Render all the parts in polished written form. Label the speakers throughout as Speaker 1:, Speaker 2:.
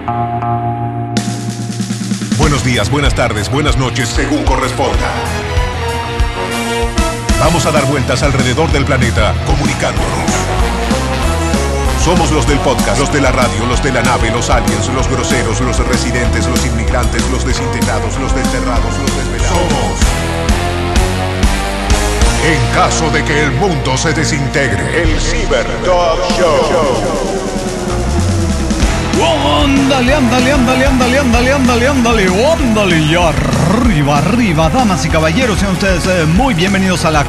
Speaker 1: Buenos días, buenas tardes, buenas noches, según corresponda. Vamos a dar vueltas alrededor del planeta, comunicándonos. Somos los del podcast, los de la radio, los de la nave, los aliens, los groseros, los residentes, los inmigrantes, los desintegrados, los desterrados, los desvelados. Somos. En caso de que el mundo se desintegre, el Cyber Dog Show.
Speaker 2: Ándale, y arriba, damas y caballeros, sean ustedes muy bienvenidos a la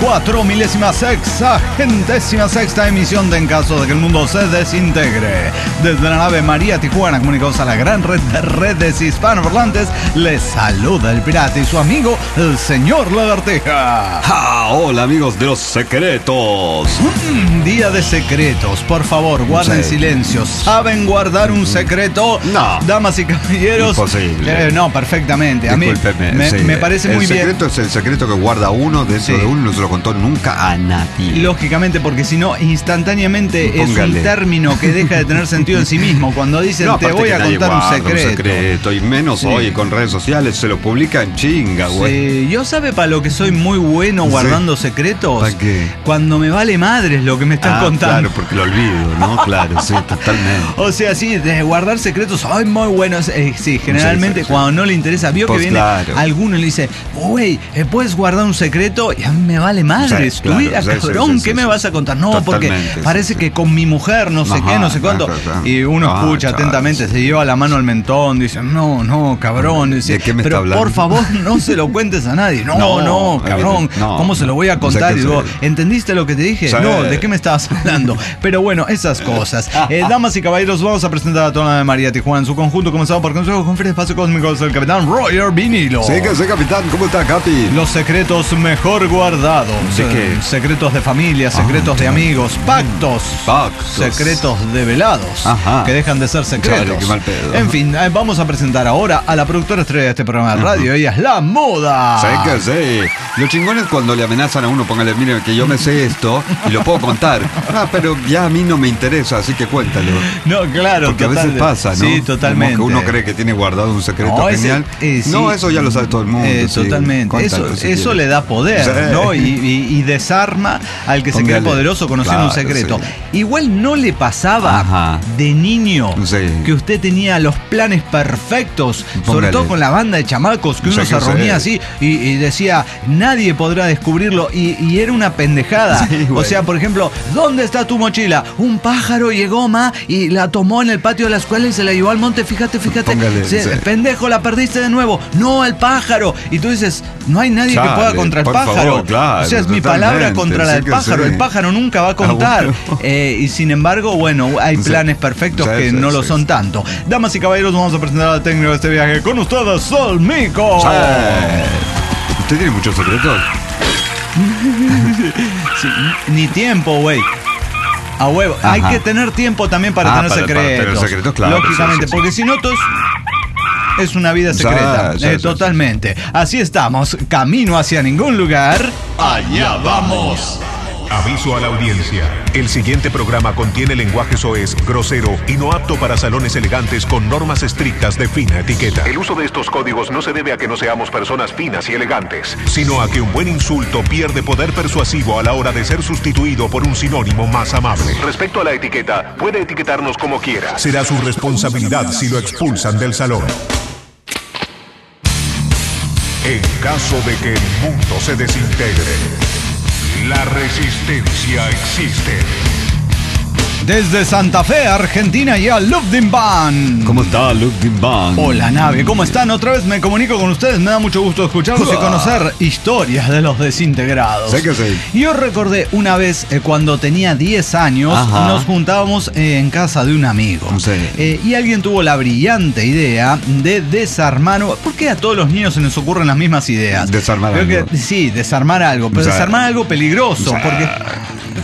Speaker 2: 4.066ª emisión de En caso de que el mundo se desintegre. Desde la nave María Tijuana, comunicados a la gran red de redes hispanoparlantes, les saluda el pirata y su amigo, el señor Lagartija.
Speaker 3: Hola amigos de los secretos.
Speaker 2: Día de secretos, por favor, guarden silencio. ¿Saben guardar un secreto?
Speaker 3: No.
Speaker 2: Damas y caballeros.
Speaker 3: Imposible.
Speaker 2: No, perfectamente.
Speaker 3: Discúlpeme,
Speaker 2: A mí me parece muy bien.
Speaker 3: El secreto es el secreto que guarda uno dentro de uno y no se lo contó nunca a nadie.
Speaker 2: Lógicamente, porque si no, instantáneamente es un término que deja de tener sentido en sí mismo. Cuando dicen te voy a contar un secreto.
Speaker 3: Y menos hoy con redes sociales se lo publican chinga, güey.
Speaker 2: Sí, yo sabe para lo que soy muy bueno guardando secretos.
Speaker 3: ¿Para qué?
Speaker 2: Cuando me vale madres lo que me están contando.
Speaker 3: Claro, porque lo olvido, ¿no? Claro, sí, totalmente.
Speaker 2: O sea, sí, de guardar secretos, ay, muy buenos. Sí, generalmente cuando no le interesa, vio que viene alguno y le dice, güey, ¿puedes guardar un secreto? Y a mí me vale madres. Tu vida, cabrón, ¿qué me vas a contar? No, porque parece que con mi mujer, no sé qué, no sé cuánto. Y uno escucha atentamente, se lleva la mano al mentón, dice, no, cabrón. Dice,
Speaker 3: ¿de qué me
Speaker 2: pero
Speaker 3: está hablando?
Speaker 2: por favor, no se lo cuentes a nadie. No, cabrón, ¿cómo se lo voy a contar? Y digo, ¿entendiste lo que te dije? No, ¿de qué me estabas hablando? Pero bueno, esas cosas. Damas y caballeros, vamos a presentar a toda la de María Tijuana en su conjunto, comenzado por Consejo con Free Espacio Cósmico del Capitán Roger Vinilo.
Speaker 3: Sí, que sé, capitán, ¿cómo está, Capi?
Speaker 2: Los secretos mejor guardados.
Speaker 3: ¿De qué?
Speaker 2: Secretos de familia, secretos de amigos, pactos, secretos develados, que dejan de ser secretos.
Speaker 3: Chale, qué mal pedo.
Speaker 2: En fin, vamos a presentar ahora a la productora estrella de este programa de radio. Ella es la Moda.
Speaker 3: Sí, que sí. Lo chingón es cuando le amenazan a uno, póngale, mire que yo me sé esto y lo puedo contar. Pero ya a mí no me interesa, así que cuéntalo.
Speaker 2: No, claro.
Speaker 3: Porque a veces pasa, ¿no?
Speaker 2: Sí, totalmente.
Speaker 3: Como que uno cree que tiene guardado un secreto genial. No, eso ya lo sabe todo el mundo.
Speaker 2: Totalmente.
Speaker 3: Cuéntalo,
Speaker 2: eso le da poder, ¿no? Y desarma al que se cree poderoso conociendo un secreto. Igual no le pasaba de niño que usted tenía los planes perfectos, sobre todo con la banda de chamacos, que uno se reunía así y decía, nadie podrá descubrirlo, y era una pendejada. O sea, por ejemplo, ¿dónde está tu mochila? Un pájaro llegó, y la tomó en el patio de la escuela y se la llevó al monte. Fíjate. Pendejo, la perdiste de nuevo. No, el pájaro. Y tú dices, no hay nadie que pueda contra el pájaro.
Speaker 3: Favor, claro,
Speaker 2: o sea, es mi palabra contra la del pájaro. El pájaro nunca va a contar. Y sin embargo, bueno, hay planes perfectos que no lo son tanto. Damas y caballeros, vamos a presentar al técnico de este viaje con ustedes, Sol Mico.
Speaker 3: ¿Usted tiene muchos secretos?
Speaker 2: Sí, ni tiempo, güey. A huevo. Hay que tener tiempo también para tener secretos.
Speaker 3: Tener secretos, claro.
Speaker 2: Lógicamente, porque si no, es una vida secreta. Totalmente. Así estamos. Camino hacia ningún lugar.
Speaker 1: Allá vamos. Aviso a la audiencia. El siguiente programa contiene lenguaje soez, grosero y no apto para salones elegantes con normas estrictas de fina etiqueta. El uso de estos códigos no se debe a que no seamos personas finas y elegantes, sino a que un buen insulto pierde poder persuasivo a la hora de ser sustituido por un sinónimo más amable. Respecto a la etiqueta, puede etiquetarnos como quiera. Será su responsabilidad si lo expulsan del salón. En caso de que el mundo se desintegre, la resistencia existe.
Speaker 2: Desde Santa Fe, Argentina, y a Lufthansa.
Speaker 3: ¿Cómo está Lufthansa?
Speaker 2: Hola, nave, ¿cómo están? Otra vez me comunico con ustedes. Me da mucho gusto escucharlos y conocer historias de los desintegrados.
Speaker 3: Sé que sí.
Speaker 2: Yo recordé una vez, cuando tenía 10 años, nos juntábamos en casa de un amigo. Y alguien tuvo la brillante idea de desarmar. ¿Por qué a todos los niños se les ocurren las mismas ideas?
Speaker 3: Desarmar algo.
Speaker 2: Sí, desarmar algo, pero desarmar algo peligroso, porque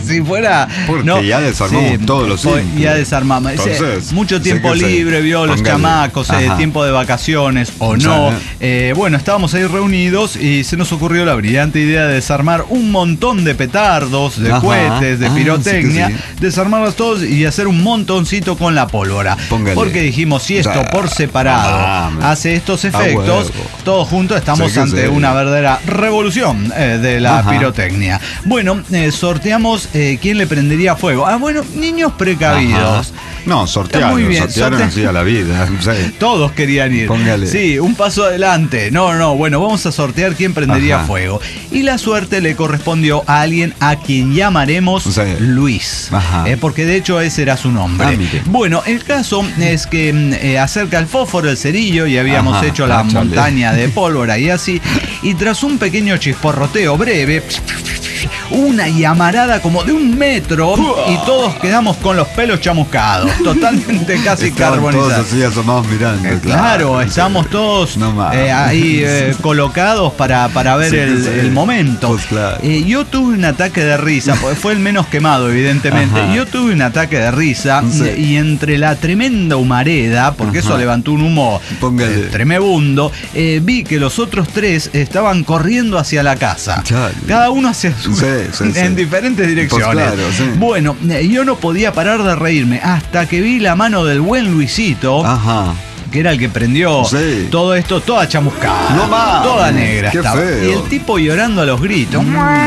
Speaker 2: si fuera...
Speaker 3: Porque ya desarmamos todos los síntomas.
Speaker 2: Ya desarmamos. Entonces, mucho tiempo libre, vio los chamacos, tiempo de vacaciones o no. Bueno, estábamos ahí reunidos y se nos ocurrió la brillante idea de desarmar un montón de petardos, de cohetes, de pirotecnia, desarmarlos todos y hacer un montoncito con la pólvora. Porque dijimos, si esto por separado hace estos efectos, todos juntos estamos ante una verdadera revolución de la pirotecnia. Bueno, sorteamos quién le prendería fuego. Bueno, niños precavidos.
Speaker 3: No, sortearon así a la vida.
Speaker 2: Todos querían ir.
Speaker 3: Póngale.
Speaker 2: Sí, un paso adelante. No, bueno, vamos a sortear quién prendería fuego. Y la suerte le correspondió a alguien a quien llamaremos Luis. Porque de hecho ese era su nombre. Bueno, el caso es que acerca el fósforo, el cerillo, y habíamos hecho la montaña de pólvora y así. Y tras un pequeño chisporroteo breve, una llamarada como de 1 metro y todos quedamos con los pelos chamuscados, totalmente casi carbonizados.
Speaker 3: Todos así asomados mirando.
Speaker 2: Claro, estamos todos ahí colocados para ver el momento.
Speaker 3: Pues claro.
Speaker 2: Yo tuve un ataque de risa, porque fue el menos quemado, evidentemente. Yo tuve un ataque de risa y entre la tremenda humareda, porque eso levantó un humo tremebundo, vi que los otros 3 estaban corriendo hacia la casa. Cada uno hacia su... en diferentes direcciones.
Speaker 3: Pues claro,
Speaker 2: bueno, yo no podía parar de reírme hasta que vi la mano del buen Luisito. Que era el que prendió todo esto, toda chamuscada, toda negra estaba. Y el tipo llorando a los gritos.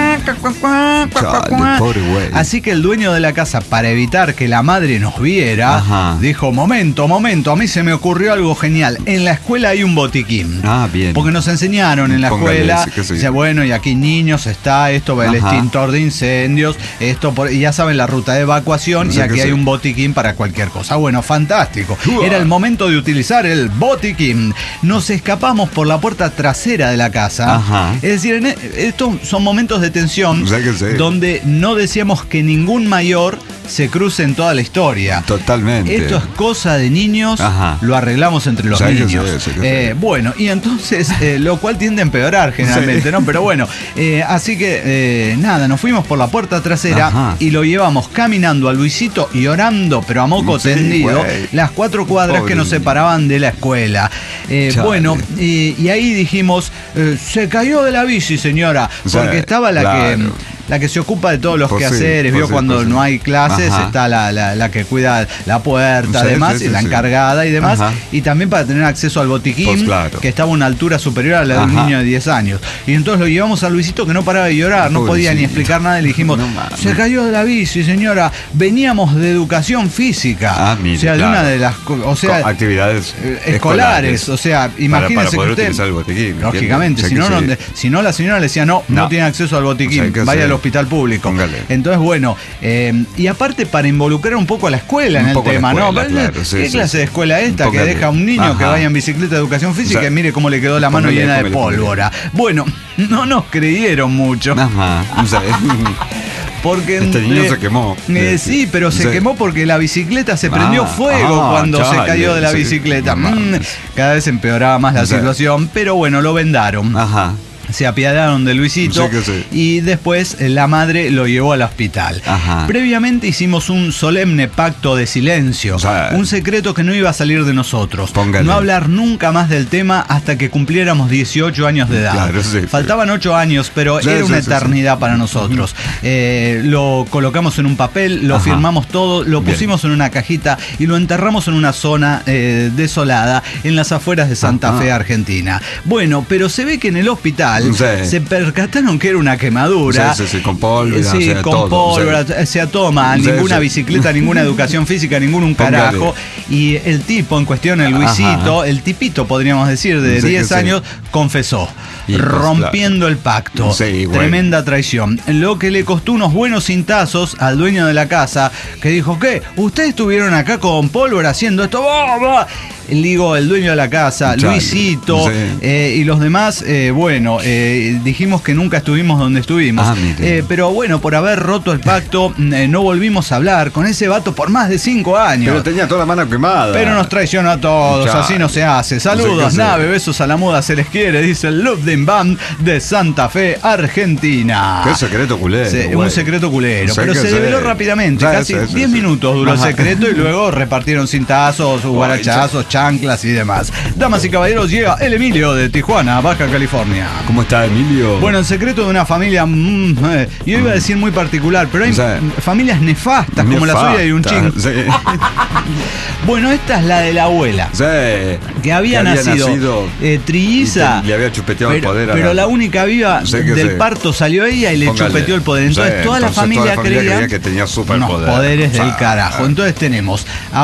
Speaker 3: Pobre güey.
Speaker 2: Así que el dueño de la casa, para evitar que la madre nos viera, dijo, momento, a mí se me ocurrió algo genial. En la escuela hay un botiquín.
Speaker 3: Bien.
Speaker 2: Porque nos enseñaron en la escuela, dice, bueno, y aquí niños está esto, el extintor de incendios, esto, y ya saben la ruta de evacuación, y aquí hay un botiquín para cualquier cosa. Bueno, fantástico. Era el momento de utilizar el botiquín. Nos escapamos por la puerta trasera de la casa. Es decir, estos son momentos de tensión donde no decíamos que ningún mayor se cruce en toda la historia.
Speaker 3: Totalmente.
Speaker 2: Esto es cosa de niños, lo arreglamos entre los niños. Bueno, y entonces, lo cual tiende a empeorar generalmente, ¿no? Pero bueno, así que nada, nos fuimos por la puerta trasera y lo llevamos caminando a Luisito y orando, pero a moco tendido, las 4 cuadras que nos separaban de la escuela. Bueno, y ahí dijimos, se cayó de la bici, señora, porque estaba la que se ocupa de todos los quehaceres, vio cuando no hay clases, está la que cuida la puerta, además, y la encargada y demás, y también para tener acceso al botiquín, que estaba a una altura superior a la de un niño de 10 años. Y entonces lo llevamos a Luisito, que no paraba de llorar, no podía ni explicar nada, y le dijimos, se cayó de la bici, señora, veníamos de educación física, o sea, de una de las
Speaker 3: actividades
Speaker 2: escolares, o sea, imagínense
Speaker 3: para poder
Speaker 2: que usted,
Speaker 3: utilizar el botiquín,
Speaker 2: lógicamente, si no la señora le decía, no tiene acceso al botiquín, vaya al hospital público. Entonces, bueno, y aparte para involucrar un poco a la escuela en el tema, ¿no? ¿Qué clase de escuela esta que deja a un niño que vaya en bicicleta de educación física y mire cómo le quedó la mano llena de pólvora? Bueno, no nos creyeron mucho. Porque
Speaker 3: este niño se quemó.
Speaker 2: Sí, pero se quemó porque la bicicleta se prendió fuego cuando se cayó de la bicicleta. Cada vez empeoraba más la situación, pero bueno, lo vendaron. Se apiadaron de Luisito y después la madre lo llevó al hospital. Previamente hicimos un solemne pacto de silencio, un secreto que no iba a salir de nosotros. No hablar nunca más del tema hasta que cumpliéramos 18 años de edad. Faltaban 8 años, pero era una eternidad para nosotros. Lo colocamos en un papel, lo firmamos todo, lo pusimos en una cajita y lo enterramos en una zona desolada en las afueras de Santa Fe, Argentina. Bueno, pero se ve que en el hospital se percataron que era una quemadura.
Speaker 3: Con pólvora.
Speaker 2: Con pólvora, todo mal. Ninguna bicicleta, ninguna educación física, un carajo. Y el tipo en cuestión, el Luisito, el tipito, podríamos decir, de 10 años, confesó. Rompiendo el pacto. Tremenda traición. Lo que le costó unos buenos cintazos al dueño de la casa, que dijo, ¿qué? ¿Ustedes estuvieron acá con pólvora haciendo esto? Ligo, el dueño de la casa,
Speaker 3: Chale.
Speaker 2: Luisito, y los demás, dijimos que nunca estuvimos donde estuvimos. Pero bueno, por haber roto el pacto, no volvimos a hablar con ese vato por más de 5 años.
Speaker 3: Pero tenía toda la mano quemada.
Speaker 2: Pero nos traicionó a todos,
Speaker 3: Chale.
Speaker 2: así no se hace. Saludos, nave, besos a la moda, se les quiere, dice el Lufdin Band de Santa Fe, Argentina.
Speaker 3: Qué secreto culero.
Speaker 2: Sí, un secreto culero, pero se develó rápidamente, casi 10 minutos duró el secreto y luego repartieron cintazos, guarachazos, chanclas y demás. Damas y caballeros, llega el Emilio de Tijuana, Baja California.
Speaker 3: ¿Cómo está, Emilio?
Speaker 2: Bueno, el secreto de una familia, yo iba a decir muy particular, pero hay familias nefastas como la suya y un ching.
Speaker 3: Sí.
Speaker 2: Bueno, esta es la de la abuela.
Speaker 3: Sí.
Speaker 2: Que había nacido trilliza.
Speaker 3: Le había chupeteado el poder.
Speaker 2: Pero la única viva del parto salió ella y le chupeteó el poder. Entonces toda la familia creía
Speaker 3: que tenía
Speaker 2: unos poderes del carajo. Entonces tenemos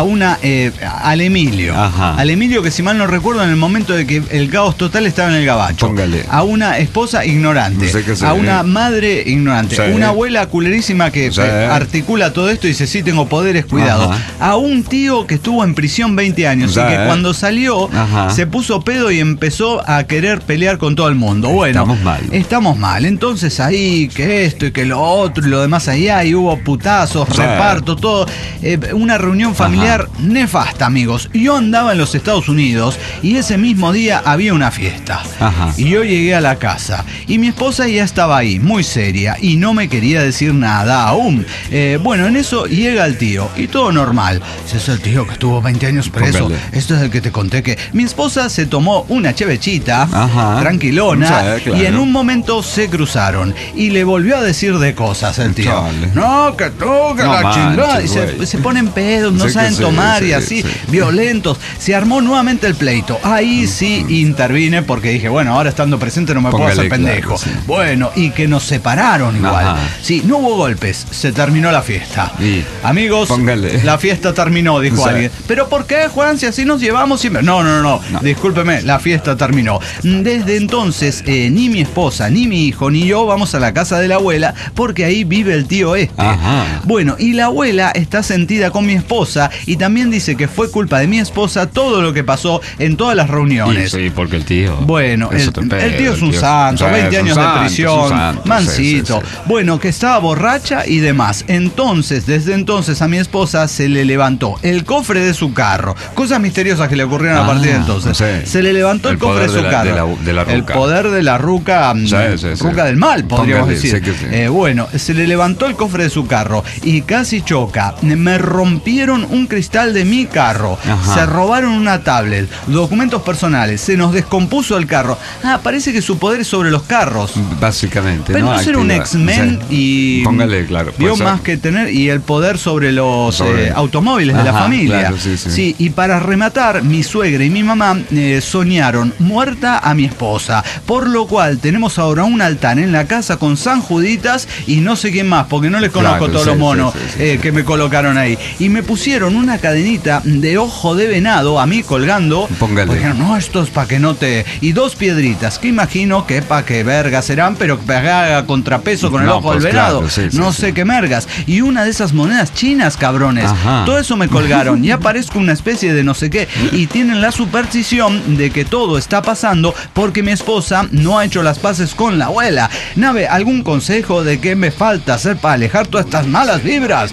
Speaker 2: al Emilio.
Speaker 3: Ajá.
Speaker 2: Al Emilio que, si mal no recuerdo, en el momento de que el caos total estaba en el gabacho.
Speaker 3: Póngale.
Speaker 2: A una esposa ignorante. A una madre ignorante. Una abuela culerísima que articula todo esto y dice, sí, tengo poderes, cuidado.
Speaker 3: Ajá.
Speaker 2: A un tío que estuvo en prisión 20 años y que cuando salió se puso pedo y empezó a querer pelear con todo el mundo. Bueno, estamos mal. Entonces ahí, que esto y que lo otro y lo demás allá, y hubo putazos, reparto, todo. Una reunión familiar nefasta, amigos. Yo andaba en los Estados Unidos y ese mismo día había una fiesta. Y yo llegué a la casa y mi esposa ya estaba ahí, muy seria, y no me quería decir nada aún. Bueno, en eso llega el tío y todo normal. Ese es el tío que estuvo 20 años preso. Este es el que te conté que mi esposa se tomó una chevechita, tranquilona, y en un momento se cruzaron y le volvió a decir de cosas el tío. No, que tú, que la chingada. Y se ponen pedos, no saben tomar y así, violentos. Se armó nuevamente el pleito. Ahí sí intervine porque dije, bueno, ahora estando presente no me puedo hacer pendejo. Bueno, y que nos separaron igual. Sí, no hubo golpes, se terminó la fiesta. Amigos, la fiesta terminó, dijo alguien. ¿Pero por qué, Juan, si así nos llevamos siempre? No, discúlpeme, la fiesta terminó. Desde entonces, ni mi esposa, ni mi hijo, ni yo vamos a la casa de la abuela porque ahí vive el tío este. Bueno, y la abuela está sentida con mi esposa y también dice que fue culpa de mi esposa todo lo que pasó en todas las reuniones.
Speaker 3: Sí, porque el tío...
Speaker 2: Bueno, el tío es un santo, 20 años de prisión, mansito. Bueno, que estaba borracha y demás. Entonces, desde entonces a mi esposa se le levantó el cofre de su carro. Cosas misteriosas que le ocurrieron a partir de entonces. Se le levantó el cofre de su carro. El poder de la ruca, ruca del mal, podríamos decir. Bueno, se le levantó el cofre de su carro y casi choca. Me rompieron un cristal de mi carro. Se robaron una tablet, documentos personales. Se nos descompuso el carro. Parece que su poder es sobre los carros.
Speaker 3: Básicamente.
Speaker 2: Pero no ser un X-Men y...
Speaker 3: Póngale, claro.
Speaker 2: Vio más que tener, y el poder sobre los automóviles de la familia.
Speaker 3: Claro, sí.
Speaker 2: Y para rematar, mi suegra y mi mamá soñaron muerta a mi esposa, por lo cual tenemos ahora un altar en la casa con San Juditas y no sé quién más, porque no les conozco todos los monos que me colocaron ahí. Y me pusieron una cadenita de ojo de venado a mí colgando.
Speaker 3: Póngale.
Speaker 2: Porque dijeron, no, esto es para que no te... Y 2 piedritas, que imagino que para que vergas serán, pero que haga contrapeso con el ojo del venado.
Speaker 3: Claro,
Speaker 2: no sé qué mergas. Y una de esas monedas chinas, cabrones. Todo eso me colgaron. Ya parezco una especie de no sé qué. Y tienen la superstición de que todo está pasando porque mi esposa no ha hecho las paces con la abuela. Nave, ¿algún consejo de qué me falta hacer para alejar todas estas malas vibras?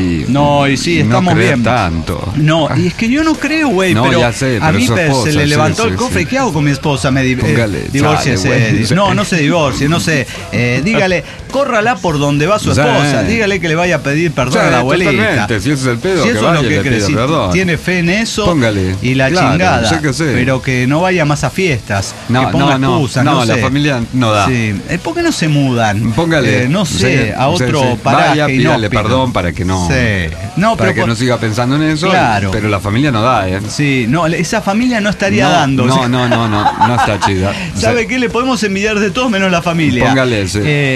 Speaker 2: No, y sí, estamos
Speaker 3: no
Speaker 2: bien.
Speaker 3: Tanto.
Speaker 2: No, y es que yo no creo, güey,
Speaker 3: no,
Speaker 2: pero
Speaker 3: ya sé,
Speaker 2: a mí
Speaker 3: esposa,
Speaker 2: se le levantó el cofre. ¿Qué hago con mi esposa? Me divórciese. No se divorcie, no sé. Dígale, córrala por donde va su esposa. Dígale que le vaya a pedir perdón a la abuelita.
Speaker 3: Si ese es el pedo,
Speaker 2: si
Speaker 3: que
Speaker 2: eso
Speaker 3: vaya,
Speaker 2: es lo que cree, si tiene fe en eso,
Speaker 3: póngale.
Speaker 2: Y la chingada.
Speaker 3: Que
Speaker 2: pero que no vaya más a fiestas.
Speaker 3: No,
Speaker 2: que ponga excusas,
Speaker 3: no,
Speaker 2: sé.
Speaker 3: La familia no da.
Speaker 2: Sí. ¿Por qué no se mudan?
Speaker 3: Póngale.
Speaker 2: No sé, a otro paraje.
Speaker 3: Vaya, pídale perdón para que no.
Speaker 2: No,
Speaker 3: para que no siga pensando en eso.
Speaker 2: Claro.
Speaker 3: Pero la familia no da,
Speaker 2: Sí, no, esa familia no estaría dando.
Speaker 3: No está chida.
Speaker 2: ¿Sabe qué? Le podemos envidiar de todos menos la familia.
Speaker 3: Póngale ese.
Speaker 2: Pobre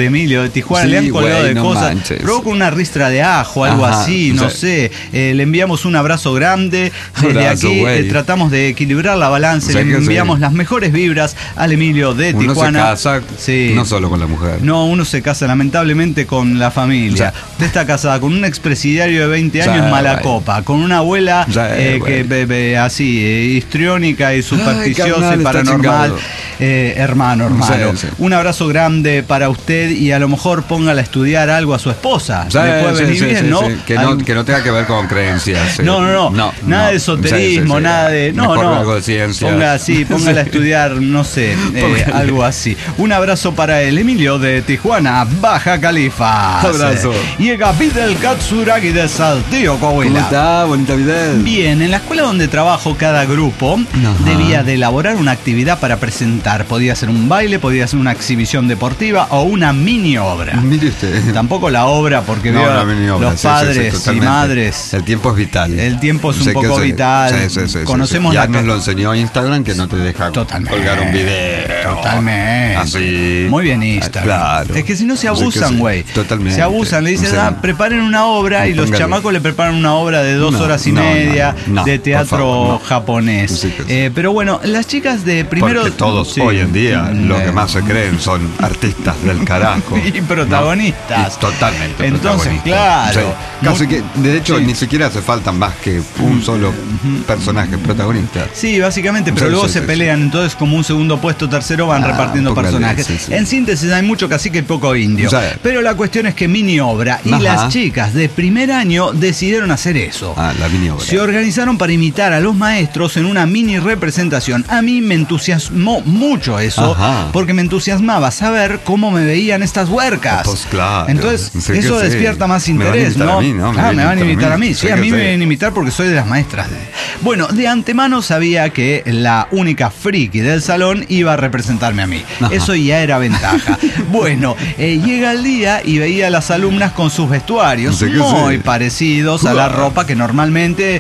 Speaker 2: Emilio de Tijuana,
Speaker 3: Sí,
Speaker 2: le han colgado
Speaker 3: güey,
Speaker 2: de
Speaker 3: no
Speaker 2: cosas.
Speaker 3: manches.
Speaker 2: Probó con una ristra de ajo, algo
Speaker 3: Ajá,
Speaker 2: así, no sé. Le enviamos un abrazo grande. Desde
Speaker 3: Abrazo,
Speaker 2: aquí
Speaker 3: güey.
Speaker 2: tratamos de equilibrar la balanza.
Speaker 3: O sea
Speaker 2: Le
Speaker 3: que
Speaker 2: enviamos
Speaker 3: sí.
Speaker 2: las mejores vibras al Emilio de
Speaker 3: Uno
Speaker 2: Tijuana.
Speaker 3: se casa
Speaker 2: Sí.
Speaker 3: no solo con la mujer.
Speaker 2: No, uno se casa lamentablemente con la familia.
Speaker 3: O sea,
Speaker 2: Usted está casada con un expresidiario de 20 años
Speaker 3: Ya,
Speaker 2: mala
Speaker 3: güey.
Speaker 2: copa, con una abuela
Speaker 3: Ya, güey.
Speaker 2: así, histriónica y supersticiosa
Speaker 3: carnal,
Speaker 2: y
Speaker 3: está
Speaker 2: paranormal.
Speaker 3: chingado.
Speaker 2: Hermano.
Speaker 3: Sí, sí.
Speaker 2: Un abrazo grande para usted y a lo mejor póngala a estudiar algo a su esposa.
Speaker 3: Sí,
Speaker 2: Le puede
Speaker 3: sí,
Speaker 2: venir
Speaker 3: sí,
Speaker 2: bien,
Speaker 3: sí,
Speaker 2: ¿no?
Speaker 3: sí. Que no tenga que ver con creencias. Sí.
Speaker 2: No. Nada de esoterismo,
Speaker 3: Sí, sí, sí.
Speaker 2: nada de.
Speaker 3: Mejor algo de ciencia.
Speaker 2: Póngala a estudiar, no sé, algo así. Un abrazo para el Emilio de Tijuana, Baja Califa.
Speaker 3: Abrazo.
Speaker 2: Llega Vidal Katsuragi de Saltillo,
Speaker 3: ¿Cómo
Speaker 2: Coahuila.
Speaker 3: está? Bonita vida.
Speaker 2: Bien, en la escuela donde trabajo, cada grupo debía de elaborar una actividad para presentar. Podía ser un baile, podía ser una exhibición deportiva o una mini obra.
Speaker 3: Mire usted.
Speaker 2: Tampoco la obra, porque
Speaker 3: No,
Speaker 2: veo
Speaker 3: la mini obra,
Speaker 2: los
Speaker 3: sí,
Speaker 2: padres
Speaker 3: sí,
Speaker 2: y
Speaker 3: totalmente.
Speaker 2: madres.
Speaker 3: El tiempo es vital.
Speaker 2: El tiempo es un
Speaker 3: Sé que
Speaker 2: poco
Speaker 3: sí.
Speaker 2: vital.
Speaker 3: Sí.
Speaker 2: Conocemos
Speaker 3: Ya
Speaker 2: la
Speaker 3: nos lo enseñó Instagram, que no te deja
Speaker 2: Totalmente.
Speaker 3: colgar un video.
Speaker 2: Totalmente.
Speaker 3: Así.
Speaker 2: Muy bien, Instagram.
Speaker 3: Claro.
Speaker 2: Es que si no se
Speaker 3: Sé que
Speaker 2: abusan,
Speaker 3: sí.
Speaker 2: güey.
Speaker 3: Totalmente.
Speaker 2: Se abusan. Le dicen,
Speaker 3: Sí.
Speaker 2: preparen una obra y los
Speaker 3: Póngale.
Speaker 2: chamacos le preparan una obra de 2 horas y
Speaker 3: No,
Speaker 2: media
Speaker 3: no,
Speaker 2: de
Speaker 3: por
Speaker 2: teatro
Speaker 3: favor, no.
Speaker 2: japonés.
Speaker 3: Sí que sí.
Speaker 2: Pero bueno, las chicas de primero.
Speaker 3: Porque todos
Speaker 2: Sí.
Speaker 3: hoy en día lo que más se creen son artistas del carajo.
Speaker 2: Y protagonistas.
Speaker 3: ¿no? Y totalmente
Speaker 2: Entonces,
Speaker 3: protagonistas.
Speaker 2: claro.
Speaker 3: Sí. Casi que, de hecho,
Speaker 2: Sí.
Speaker 3: ni siquiera hace falta más que un solo personaje protagonista.
Speaker 2: Sí, básicamente, pero
Speaker 3: Sí,
Speaker 2: luego
Speaker 3: sí,
Speaker 2: se
Speaker 3: sí,
Speaker 2: pelean, entonces como un segundo puesto, tercero van repartiendo
Speaker 3: póngale,
Speaker 2: personajes.
Speaker 3: sí, sí.
Speaker 2: En síntesis hay mucho cacique y poco indio.
Speaker 3: Sí.
Speaker 2: Pero la cuestión es que mini obra y
Speaker 3: Ajá.
Speaker 2: las chicas de primer año decidieron hacer eso.
Speaker 3: La mini obra.
Speaker 2: Se organizaron para imitar a los maestros en una mini representación. A mí me entusiasmó mucho eso,
Speaker 3: Ajá.
Speaker 2: porque me entusiasmaba saber cómo me veían estas huercas.
Speaker 3: Pues claro.
Speaker 2: Entonces,
Speaker 3: Sí que
Speaker 2: eso
Speaker 3: sí.
Speaker 2: despierta más
Speaker 3: Me van a
Speaker 2: interés,
Speaker 3: imitar
Speaker 2: ¿no?
Speaker 3: a mí, ¿no?
Speaker 2: Me van a imitar a mí. Sí,
Speaker 3: Sé
Speaker 2: a
Speaker 3: que
Speaker 2: mí
Speaker 3: sí.
Speaker 2: me van a imitar porque soy de las maestras. Bueno, de antemano sabía que la única friki del salón iba a representarme a mí.
Speaker 3: Ajá.
Speaker 2: Eso ya era ventaja. Bueno, llega el día y veía a las alumnas con sus vestuarios
Speaker 3: Sé que
Speaker 2: muy
Speaker 3: sí.
Speaker 2: parecidos a la ropa que normalmente,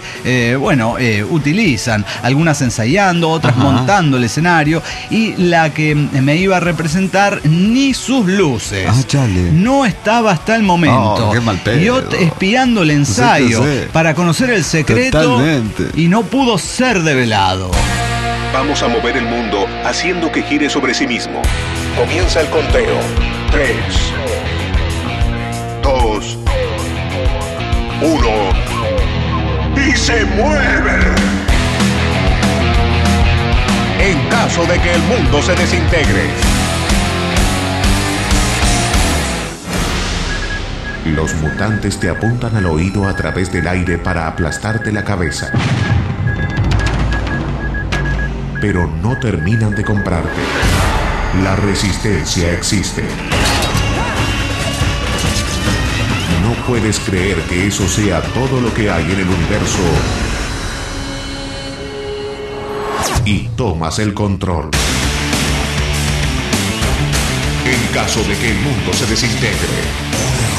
Speaker 2: utilizan. Algunas ensayando, otras
Speaker 3: Ajá.
Speaker 2: montando el escenario. Y la que me iba a representar, ni sus luces.
Speaker 3: Chale.
Speaker 2: No estaba hasta el momento.
Speaker 3: Oh, qué mal pedo.
Speaker 2: Yo espiando el ensayo
Speaker 3: Sí que sí.
Speaker 2: para conocer el secreto.
Speaker 3: Totalmente.
Speaker 2: Y no pudo ser develado.
Speaker 1: Vamos a mover el mundo haciendo que gire sobre sí mismo. Comienza el conteo. 3, 2, 1. ¡Y se mueve! En caso de que el mundo se desintegre. Los mutantes te apuntan al oído a través del aire para aplastarte la cabeza. Pero no terminan de comprarte. La resistencia existe. No puedes creer que eso sea todo lo que hay en el universo. Y tomas el control. En caso de que el mundo se desintegre.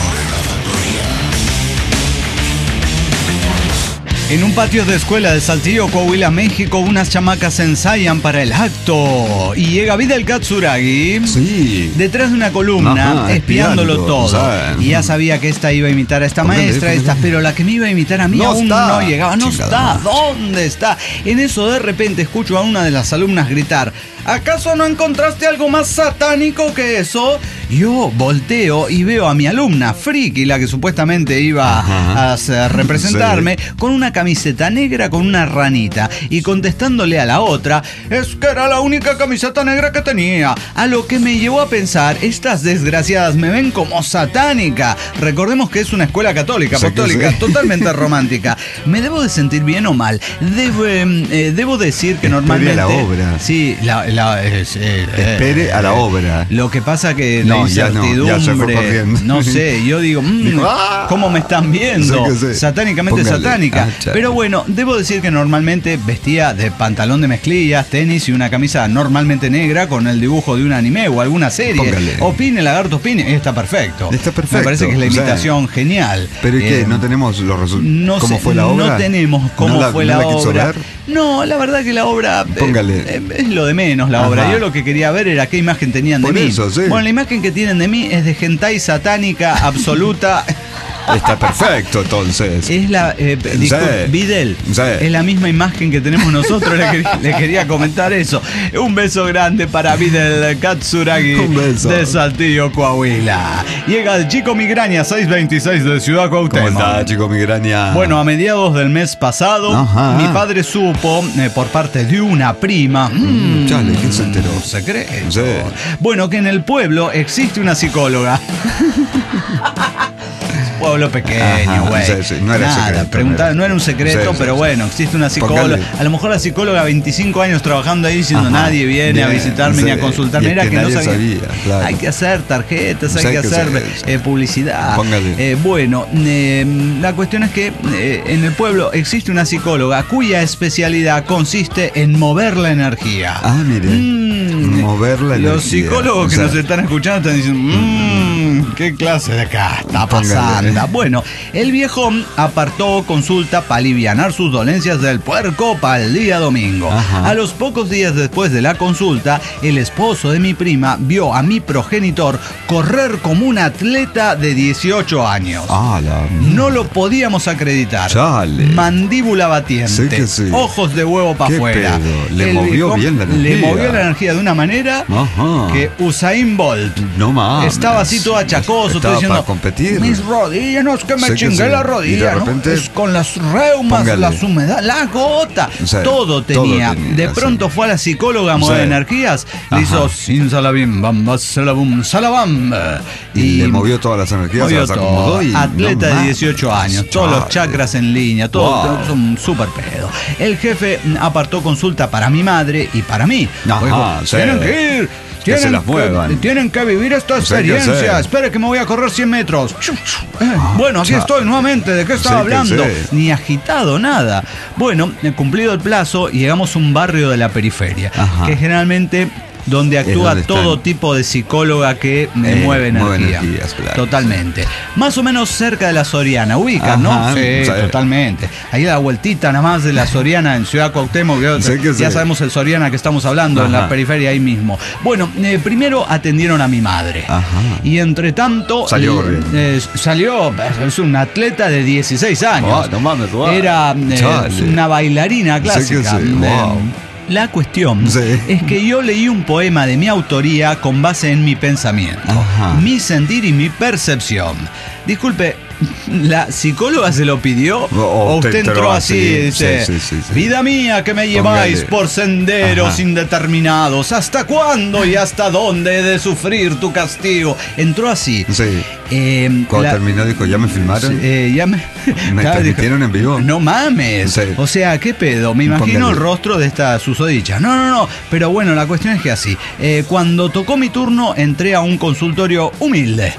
Speaker 2: En un patio de escuela de Saltillo, Coahuila, México, unas chamacas ensayan para el acto. Y llega Vidal Katsuragi.
Speaker 3: Sí.
Speaker 2: Detrás de una columna,
Speaker 3: Ajá,
Speaker 2: espiándolo
Speaker 3: espiando,
Speaker 2: todo.
Speaker 3: o sea.
Speaker 2: Y ya sabía que esta iba a imitar a esta
Speaker 3: Póngale,
Speaker 2: maestra,
Speaker 3: póngale.
Speaker 2: pero la que me iba a imitar a mí
Speaker 3: No
Speaker 2: aún
Speaker 3: está.
Speaker 2: no llegaba. No
Speaker 3: Chingada
Speaker 2: está.
Speaker 3: madre.
Speaker 2: ¿Dónde está? En eso de repente escucho a una de las alumnas gritar: ¿acaso no encontraste algo más satánico que eso? Yo volteo y veo a mi alumna Friki, la que supuestamente iba
Speaker 3: Ajá.
Speaker 2: a representarme, con una camiseta negra con una ranita y contestándole a la otra: es que era la única camiseta negra que tenía. A lo que me llevó a pensar: estas desgraciadas me ven como satánica. Recordemos que es una escuela católica,
Speaker 3: Sí que
Speaker 2: apostólica,
Speaker 3: sí.
Speaker 2: totalmente romántica. ¿Me debo de sentir bien o mal? Debo decir que
Speaker 3: Espere
Speaker 2: normalmente...
Speaker 3: a la obra.
Speaker 2: Sí,
Speaker 3: Espere a la obra.
Speaker 2: Lo que pasa que
Speaker 3: No,
Speaker 2: la
Speaker 3: ya no,
Speaker 2: incertidumbre,
Speaker 3: ya se fue corriendo.
Speaker 2: no sé, yo digo,
Speaker 3: Dijo, ¡ah!
Speaker 2: ¿cómo me están viendo?
Speaker 3: Sí que sí.
Speaker 2: Satánicamente
Speaker 3: Póngale.
Speaker 2: satánica.
Speaker 3: Chale.
Speaker 2: Pero bueno, debo decir que normalmente vestía de pantalón de mezclillas, tenis y una camisa normalmente negra con el dibujo de un anime o alguna serie.
Speaker 3: Póngale.
Speaker 2: Opine, lagarto, opine. Está perfecto.
Speaker 3: Está perfecto.
Speaker 2: Me parece que es la
Speaker 3: O sea,
Speaker 2: imitación genial.
Speaker 3: Pero ¿y qué? ¿No tenemos los resultados?
Speaker 2: No
Speaker 3: ¿Cómo
Speaker 2: sé,
Speaker 3: fue la obra?
Speaker 2: no tenemos cómo
Speaker 3: ¿No
Speaker 2: fue
Speaker 3: no
Speaker 2: la
Speaker 3: quiso
Speaker 2: obra.
Speaker 3: ver?
Speaker 2: No, la verdad que la obra es lo de menos la obra. Yo lo que quería ver era qué imagen tenían de mí.
Speaker 3: Eso, sí.
Speaker 2: Bueno, la imagen que tienen de mí es de hentai satánica absoluta.
Speaker 3: Está perfecto, entonces.
Speaker 2: Es la. Videl.
Speaker 3: Sí.
Speaker 2: Es la misma imagen que tenemos nosotros. Le quería comentar eso. Un beso grande para Videl Katsuragi de Saltillo, Coahuila. Llega el Chico Migraña 626 de Ciudad Cuauhtémoc.
Speaker 3: ¿Cómo está, Chico Migraña?
Speaker 2: Bueno, a mediados del mes pasado, mi padre supo por parte de una prima.
Speaker 3: Chale, ¿quién se enteró?
Speaker 2: Secreto.
Speaker 3: Sí.
Speaker 2: Bueno, que en el pueblo existe una psicóloga. Pueblo pequeño, güey.
Speaker 3: Sí, no era secreto.
Speaker 2: No era un secreto, pero bueno, existe una psicóloga. A lo mejor la psicóloga, 25 años trabajando ahí, diciendo nadie viene a visitarme ni a consultarme. Era que no sabía. Claro. Hay que hacer tarjetas, hay que hacer publicidad. Bueno, la cuestión es que en el pueblo existe una psicóloga cuya especialidad consiste en mover la energía.
Speaker 3: Ah, mire. Mover la energía.
Speaker 2: Los psicólogos que nos están escuchando están diciendo, ¿qué clase de acá está pasando? Bueno, el viejo apartó consulta para alivianar sus dolencias del puerco para el día domingo. A los pocos días después de la consulta, el esposo de mi prima vio a mi progenitor correr como un atleta de 18 años. No lo podíamos acreditar.
Speaker 3: Chale.
Speaker 2: Mandíbula batiente, ojos de huevo para afuera.
Speaker 3: Le movió bien la energía.
Speaker 2: Le movió la energía de una manera que Usain Bolt.
Speaker 3: No mames.
Speaker 2: Estaba así todo achacoso, todo diciendo,
Speaker 3: para competir.
Speaker 2: Mis rodillas, no es que me chingué la rodilla, ¿no? Es con las reumas, las humedades, la gota, todo tenía. De pronto fue a la psicóloga a mover energías, le hizo sin salabim, bamba, salabum, salabam.
Speaker 3: Y le movió todas las energías, las acomodó y
Speaker 2: atleta de 18 años, todos los chakras en línea, todo un súper pedo. El jefe apartó consulta para mi madre y para mí. Tienen que ir. Tienen que vivir esta experiencia. Espere que me voy a correr 100 metros. Bueno, aquí estoy nuevamente. ¿De qué estaba hablando? Ni agitado, nada. Bueno, cumplido el plazo, llegamos a un barrio de la periferia, que generalmente donde actúa todo tipo de psicóloga que mueve energías, claro. Totalmente. Más o menos cerca de la Soriana, ubican, ¿no? Sí, totalmente. Ahí da la vueltita nada más de la Soriana en Ciudad Cuauhtémoc, ya sabemos el Soriana que estamos hablando, en la periferia ahí mismo. Bueno, primero atendieron a mi madre. Y entre tanto salió, es un atleta de 16 años.
Speaker 3: No mames,
Speaker 2: era una bailarina clásica. La cuestión es que yo leí un poema de mi autoría con base en mi pensamiento, mi sentir y mi percepción. Disculpe, ¿la psicóloga se lo pidió? ¿O usted entró así y dice, vida mía que me lleváis por senderos indeterminados, ¿hasta cuándo y hasta dónde he de sufrir tu castigo? Entró así.
Speaker 3: Cuando terminó dijo, ¿ya me filmaron? ¿Me transmitieron en vivo?
Speaker 2: No mames. O sea, ¿qué pedo? Me imagino el rostro de esta susodicha. No. Pero bueno, la cuestión es que así. Cuando tocó mi turno, entré a un consultorio humilde.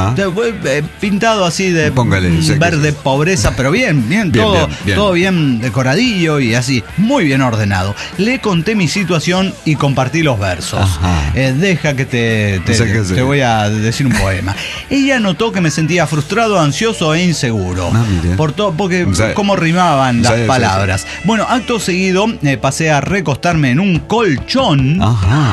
Speaker 2: Pintado así de verde pobreza, pero bien, todo bien decoradillo y así, muy bien ordenado. Le conté mi situación y compartí los versos. Deja que te voy a decir un poema. Ella notó que me sentía frustrado, ansioso e inseguro. Porque cómo rimaban las palabras. Bueno, acto seguido pasé a recostarme en un colchón.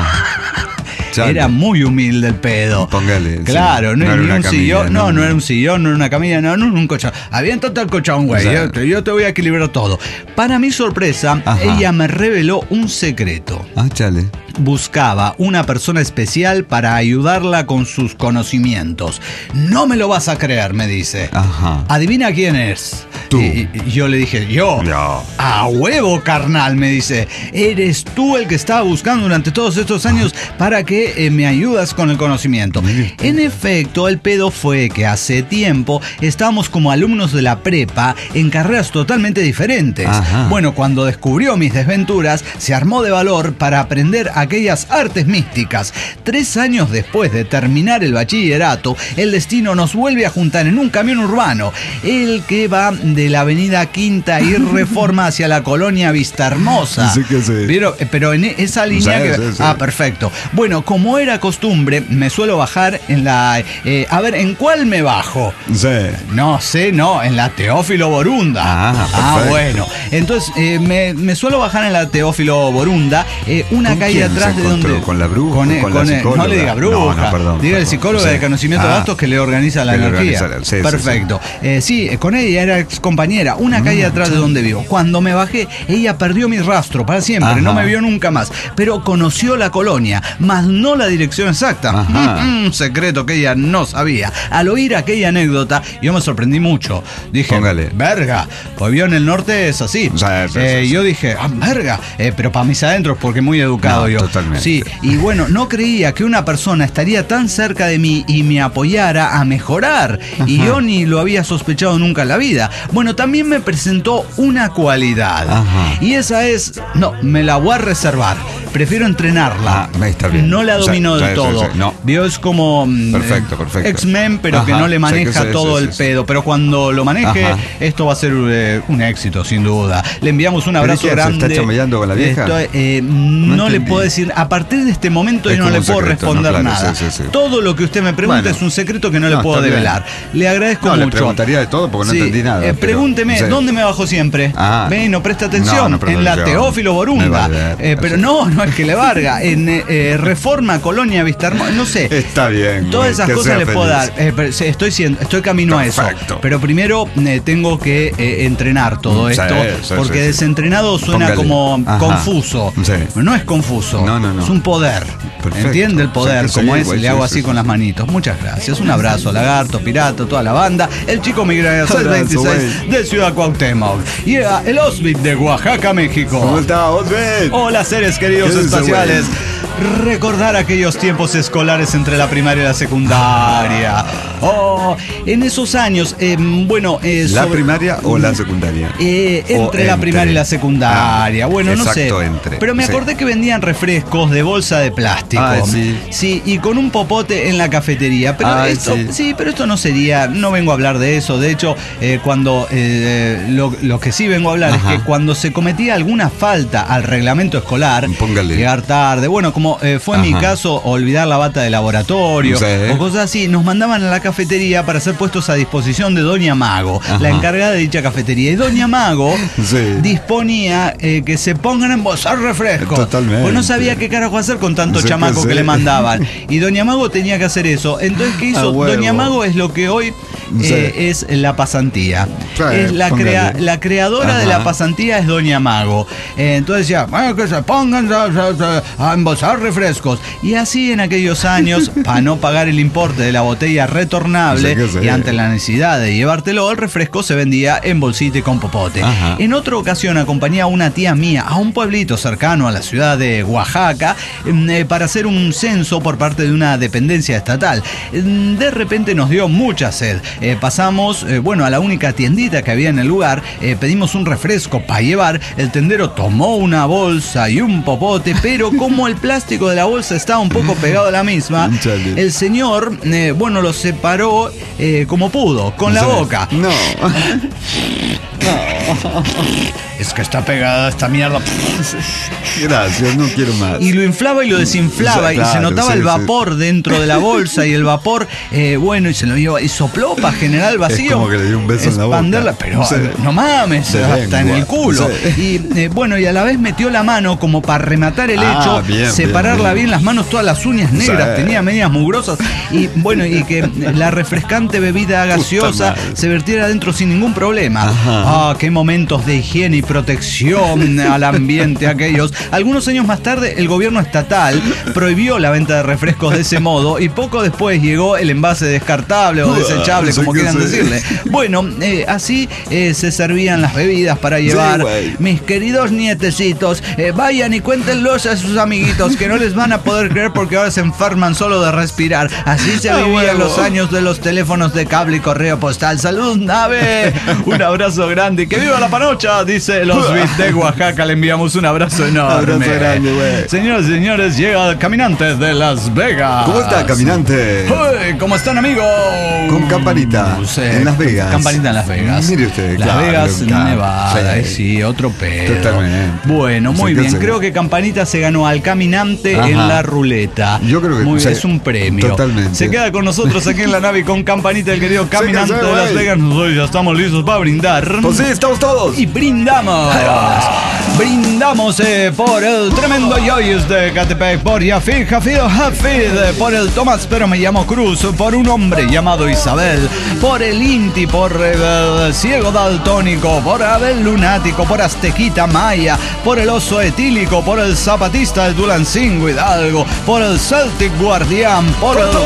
Speaker 2: Era muy humilde el pedo. Claro, no era un sillón. No era un sillón, no era una camilla, no era un colchón. Aviéntate al colchón, güey. Yo te voy a equilibrar todo. Para mi sorpresa, ella me reveló un secreto. Buscaba una persona especial para ayudarla con sus conocimientos. No me lo vas a creer, me dice. Adivina quién es.
Speaker 3: Tú.
Speaker 2: Y yo le dije, yo. A huevo, carnal, me dice. Eres tú el que estaba buscando durante todos estos años para que me ayudas con el conocimiento. En efecto, el pedo fue que hace tiempo estábamos como alumnos de la prepa en carreras totalmente diferentes. Bueno, cuando descubrió mis desventuras, se armó de valor para aprender a aquellas artes místicas. 3 años después de terminar el bachillerato, el destino nos vuelve a juntar en un camión urbano, el que va de la avenida Quinta y Reforma hacia la colonia Vistahermosa.
Speaker 3: Sí que sí.
Speaker 2: Pero en esa línea
Speaker 3: Sí.
Speaker 2: Ah, perfecto. Bueno, como era costumbre, me suelo bajar en la... a ver, ¿en cuál me bajo?
Speaker 3: Sí.
Speaker 2: No sé, no, en la Teófilo Borunda.
Speaker 3: Perfecto.
Speaker 2: Bueno. Entonces, me suelo bajar en la Teófilo Borunda, una calle atrás de donde...
Speaker 3: ¿Con la bruja?
Speaker 2: Con la psicóloga. No le diga bruja.
Speaker 3: No, perdón.
Speaker 2: Diga el psicólogo de conocimiento de gastos que le organiza la energía. Perfecto. Sí, con ella era ex compañera, una calle atrás de donde vivo. Cuando me bajé, ella perdió mi rastro para siempre, no me vio nunca más, pero conoció la colonia, más no la dirección exacta. Un secreto que ella no sabía. Al oír aquella anécdota, yo me sorprendí mucho. Dije,
Speaker 3: Póngale.
Speaker 2: verga, pues vio en el norte es así.
Speaker 3: Sí.
Speaker 2: Yo dije, verga, pero para mis adentros, porque muy educado yo.
Speaker 3: Totalmente.
Speaker 2: Sí, y bueno, no creía que una persona estaría tan cerca de mí y me apoyara a mejorar. Y yo ni lo había sospechado nunca en la vida. Bueno, también me presentó una cualidad. Y esa es, no, me la voy a reservar. Prefiero entrenarla.
Speaker 3: Está bien.
Speaker 2: No la domino del todo.
Speaker 3: No.
Speaker 2: Vio, es como
Speaker 3: Perfecto.
Speaker 2: X-Men, pero que no le maneja todo el pedo. Pero cuando lo maneje, esto va a ser un éxito, sin duda. Le enviamos un abrazo grande.
Speaker 3: ¿Se está chamellando con la vieja?
Speaker 2: No le puedo decir, a partir de este momento yo no le puedo responder nada. Todo lo que usted me pregunta es un secreto que no le puedo develar. Le agradezco mucho.
Speaker 3: Le preguntaría de todo porque no entendí nada.
Speaker 2: Pregúnteme, ¿dónde me bajo siempre? Ve, no presta atención. En la Teófilo Borunda. Pero no es que le valga. En Reforma, Colonia Vistahermosa, no sé.
Speaker 3: Está bien.
Speaker 2: Todas esas cosas le puedo dar. Estoy camino a eso. Pero primero tengo que entrenar todo esto. Porque desentrenado suena como confuso. No es confuso.
Speaker 3: No.
Speaker 2: Es un poder.
Speaker 3: Perfecto.
Speaker 2: ¿Entiende el poder? Como es, le hago así con las manitos. Muchas gracias. Un abrazo, Lagarto, Pirato, toda la banda. El chico migrante 626 de Ciudad Cuauhtémoc. Y el Osbit de Oaxaca, México.
Speaker 3: ¿Cómo está, Osbit?
Speaker 2: Hola, seres queridos espaciales. Recordar aquellos tiempos escolares entre la primaria y la secundaria. En esos años,
Speaker 3: ¿La primaria o la secundaria?
Speaker 2: Entre la primaria y la secundaria. No sé.
Speaker 3: Entre.
Speaker 2: Pero me acordé que vendían refrescos de bolsa de plástico. Sí, y con un popote en la cafetería. Pero pero esto no sería, no vengo a hablar de eso. De hecho, cuando lo que sí vengo a hablar es que cuando se cometía alguna falta al reglamento escolar, llegar tarde, como fue mi caso, olvidar la bata de laboratorio o cosas así, nos mandaban a la cafetería para ser puestos a disposición de Doña Mago, la encargada de dicha cafetería. Y Doña Mago disponía que se pongan a embolsar refrescos.
Speaker 3: Totalmente.
Speaker 2: Pues no sabía qué carajo hacer con tanto chamaco que le mandaban. Y Doña Mago tenía que hacer eso. Entonces, ¿qué hizo? Doña Mago es lo que hoy es la pasantía. Es la creadora de la pasantía es Doña Mago. Entonces ya, que se pongan a embolsar refrescos. Y así en aquellos años, para no pagar el importe de la botella retornable y ante la necesidad de llevártelo, el refresco se vendía en bolsita y con popote. En otra ocasión acompañé a una tía mía a un pueblito cercano a la ciudad de Oaxaca para hacer un censo por parte de una dependencia estatal. De repente nos dio mucha sed. Pasamos, a la única tiendita que había en el lugar, pedimos un refresco para llevar. El tendero tomó una bolsa y un popote, pero como el plástico de la bolsa estaba un poco pegado a la misma, el señor, lo separó como pudo, con la boca.
Speaker 3: No.
Speaker 2: Es que está pegada esta mierda.
Speaker 3: Gracias, no quiero más.
Speaker 2: Y lo inflaba y lo desinflaba, y se notaba el vapor dentro de la bolsa, y el vapor, y se lo llevó y sopló para generar el vacío.
Speaker 3: Es como que le dio un beso en la boca.
Speaker 2: Pero no mames, hasta en el culo. Y y a la vez metió la mano como para rematar el hecho, separarla bien las manos, todas las uñas negras, tenía medias mugrosas, y que la refrescante bebida gaseosa se vertiera adentro sin ningún problema. Qué momentos de higiene y protección al ambiente aquellos. Algunos años más tarde, el gobierno estatal prohibió la venta de refrescos de ese modo, y poco después llegó el envase descartable o desechable, como quieran decirle. Así se servían las bebidas para llevar. Mis queridos nietecitos, vayan y cuéntenlos a sus amiguitos, que no les van a poder creer porque ahora se enferman solo de respirar. Así se vivían los años de los teléfonos de cable y correo postal. ¡Salud, nave! Un abrazo grande y que viva la panocha, dice desde los Beats de Oaxaca le enviamos un abrazo enorme.
Speaker 3: Abrazo grande, güey.
Speaker 2: Señoras y señores, llega el Caminante de Las Vegas.
Speaker 3: ¿Cómo está, Caminante?
Speaker 2: Uy, ¿cómo están, amigos?
Speaker 3: Con Campanita en Las Vegas.
Speaker 2: Campanita en Las Vegas.
Speaker 3: Mire usted,
Speaker 2: Las Vegas, Nevada. Sí, otro pedo.
Speaker 3: Totalmente.
Speaker 2: Bueno, muy bien. Creo que Campanita se ganó al Caminante en la ruleta.
Speaker 3: Yo creo que
Speaker 2: muy bien, es un premio.
Speaker 3: Totalmente.
Speaker 2: Se queda con nosotros aquí en la nave con Campanita, el querido Caminante de Las Vegas. Nosotros ya estamos listos para brindar.
Speaker 3: Pues sí, estamos todos.
Speaker 2: Y brindamos. Brindamos por el tremendo Joyce de Catepec, por Yafid Hafid, por el Tomás pero me llamo Cruz, por un hombre llamado Isabel, por el Inti, por el ciego daltónico, por Abel lunático, por Aztequita Maya, por el oso etílico, por el zapatista de Tulancingo Hidalgo, por el Celtic Guardián, por el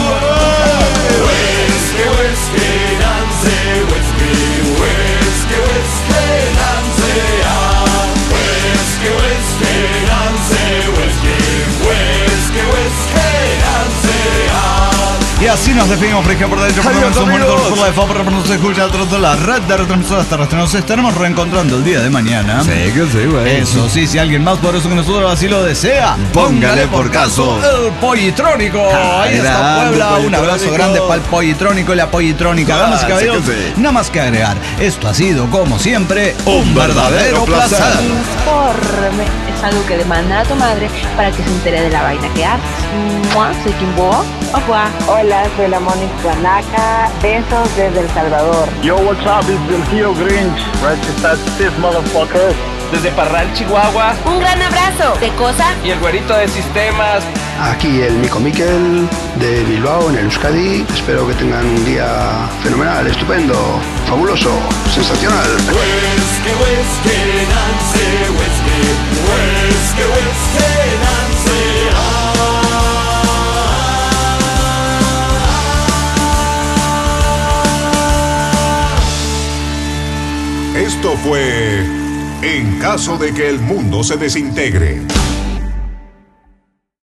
Speaker 2: Y así nos despedimos, Frigio, por dentro, por nos escucha de la red de retransmisoras terrestres. Nos estaremos reencontrando el día de mañana.
Speaker 3: Sí, que sí, güey.
Speaker 2: Eso sí, si alguien más poderoso que nosotros así lo desea,
Speaker 3: póngale por caso
Speaker 2: el Pollitrónico. Ahí está Puebla, un abrazo grande para el Pollitrónico y la Pollitrónica. Damas y caballeros, nada más que agregar. Esto ha sido, como siempre, un verdadero placer.
Speaker 4: Informe es algo que le mandan a tu madre para que se entere de la vaina que haces. Soy Kimbo.
Speaker 5: Hola, soy la Monique Guanaca. Besos desde El Salvador.
Speaker 6: Yo, what's up? It's el tío Grinch. Right, está this motherfucker.
Speaker 7: Desde Parral, Chihuahua.
Speaker 4: Un gran abrazo de Cosa
Speaker 7: y el güerito de Sistemas.
Speaker 8: Aquí el Mico Miquel de Bilbao en el Euskadi. Espero que tengan un día fenomenal, estupendo, fabuloso, sensacional.
Speaker 1: Esto fue En caso de que el mundo se desintegre.